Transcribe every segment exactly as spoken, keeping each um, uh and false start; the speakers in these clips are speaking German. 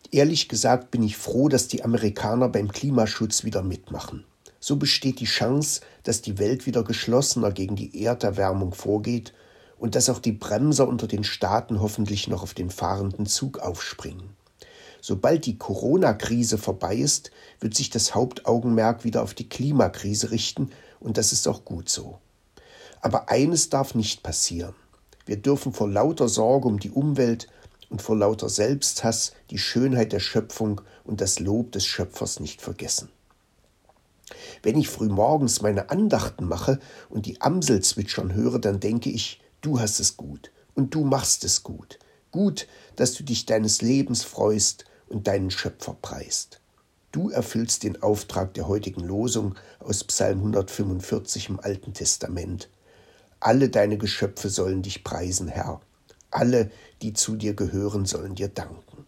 Ehrlich gesagt bin ich froh, dass die Amerikaner beim Klimaschutz wieder mitmachen. So besteht die Chance, dass die Welt wieder geschlossener gegen die Erderwärmung vorgeht und dass auch die Bremser unter den Staaten hoffentlich noch auf den fahrenden Zug aufspringen. Sobald die Corona-Krise vorbei ist, wird sich das Hauptaugenmerk wieder auf die Klimakrise richten und das ist auch gut so. Aber eines darf nicht passieren. Wir dürfen vor lauter Sorge um die Umwelt und vor lauter Selbsthass die Schönheit der Schöpfung und das Lob des Schöpfers nicht vergessen. Wenn ich frühmorgens meine Andachten mache und die Amsel zwitschern höre, dann denke ich, du hast es gut und du machst es gut. Gut, dass du dich deines Lebens freust und deinen Schöpfer preist. Du erfüllst den Auftrag der heutigen Losung aus Psalm hundertfünfundvierzig im Alten Testament. Alle deine Geschöpfe sollen dich preisen, Herr. Alle, die zu dir gehören, sollen dir danken.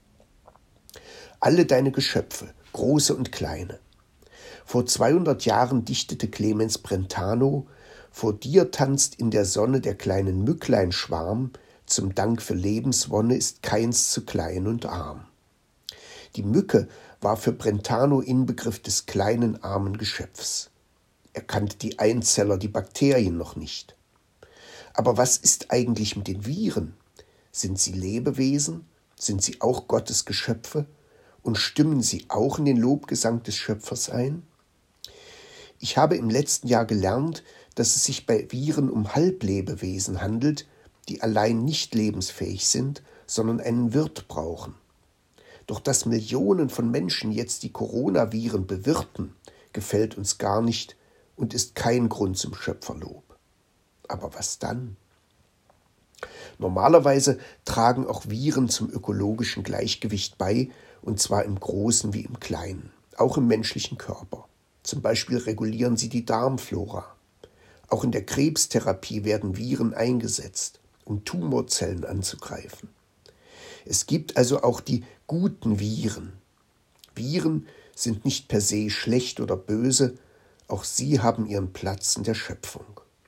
Alle deine Geschöpfe, große und kleine. Vor zweihundert Jahren dichtete Clemens Brentano: Vor dir tanzt in der Sonne der kleinen Mücklein Schwarm, zum Dank für Lebenswonne ist keins zu klein und arm. Die Mücke war für Brentano Inbegriff des kleinen, armen Geschöpfs. Er kannte die Einzeller, die Bakterien noch nicht. Aber was ist eigentlich mit den Viren? Sind sie Lebewesen? Sind sie auch Gottes Geschöpfe? Und stimmen sie auch in den Lobgesang des Schöpfers ein? Ich habe im letzten Jahr gelernt, dass es sich bei Viren um Halblebewesen handelt, die allein nicht lebensfähig sind, sondern einen Wirt brauchen. Doch dass Millionen von Menschen jetzt die Coronaviren bewirten, gefällt uns gar nicht und ist kein Grund zum Schöpferlob. Aber was dann? Normalerweise tragen auch Viren zum ökologischen Gleichgewicht bei, und zwar im Großen wie im Kleinen, auch im menschlichen Körper. Zum Beispiel regulieren sie die Darmflora. Auch in der Krebstherapie werden Viren eingesetzt, um Tumorzellen anzugreifen. Es gibt also auch die guten Viren. Viren sind nicht per se schlecht oder böse, auch sie haben ihren Platz in der Schöpfung.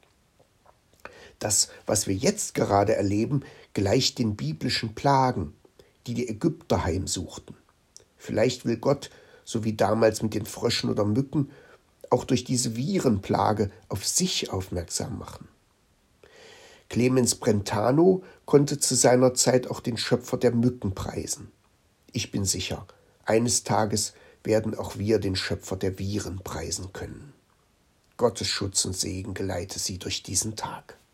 Das, was wir jetzt gerade erleben, gleicht den biblischen Plagen, die die Ägypter heimsuchten. Vielleicht will Gott, so wie damals mit den Fröschen oder Mücken, auch durch diese Virenplage auf sich aufmerksam machen. Clemens Brentano konnte zu seiner Zeit auch den Schöpfer der Mücken preisen. Ich bin sicher, eines Tages werden auch wir den Schöpfer der Viren preisen können. Gottes Schutz und Segen geleite sie durch diesen Tag.